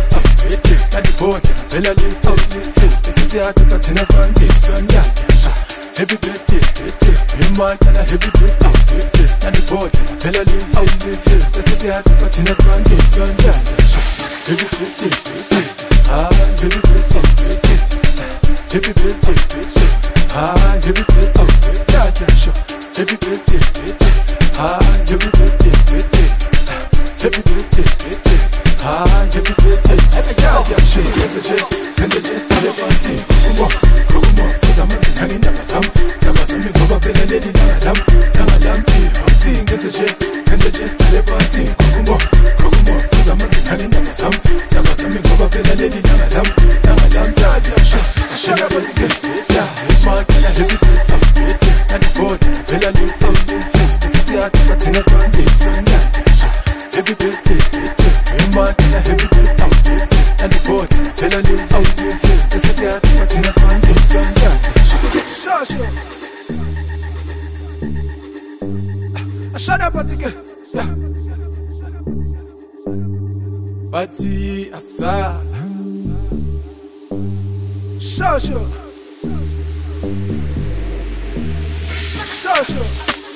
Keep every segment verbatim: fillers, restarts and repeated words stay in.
birthday, and the boat, Bella Lee, oh, this is the art of a tennis band, happy birthday, in my kind of happy birthday, and the boat, Bella Lee, oh, this is the art of a tennis band, happy birthday, ah, happy birthday, happy birthday, ah, happy birthday, happy birthday, ah, happy birthday, happy birthday, ah, happy birthday, happy birthday, she get the jet, and the jet, and the party, come on, come on, cause I'm a canny number some, number some, you go up in a lady, nam, nam, nam, I'm seeing get the jet, and the jet, and the party, come on, come on, cause I'm a canny number some, number some, you go up in a lady, nam, nam, nam, nam, nam, shut up, what's it, yeah, it's my kind of heavy birthday, and the boat, Bella Lee, this is the art of a tennis band, happy birthday, in my kind of heavy birthday, and the boat, Bella Lee, this is the art of a tennis band, sure, sure. Shut up, what's it, yeah. Party asa, sure, sure. Sure, sure.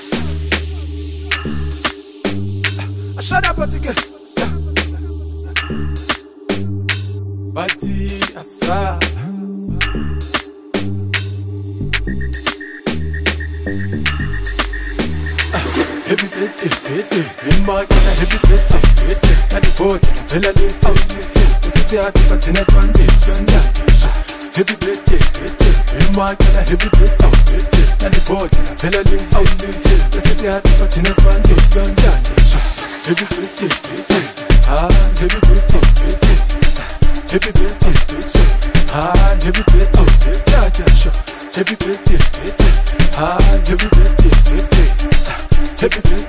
Shut up, what's it, yeah. Party asa. Happy birthday, birthday, in my kind of happy birthday, birthday, and the boat, Bella Lee, oh, this is the art of a tennis band, happy birthday, birthday, in my kind of happy birthday, birthday, and the boat, Bella Lee, oh, this is the art of a tennis band, happy birthday, birthday, ah, happy birthday, birthday, happy birthday, birthday, ah, happy birthday, birthday, happy birthday, birthday, ah, happy birthday, birthday. Happy birthday.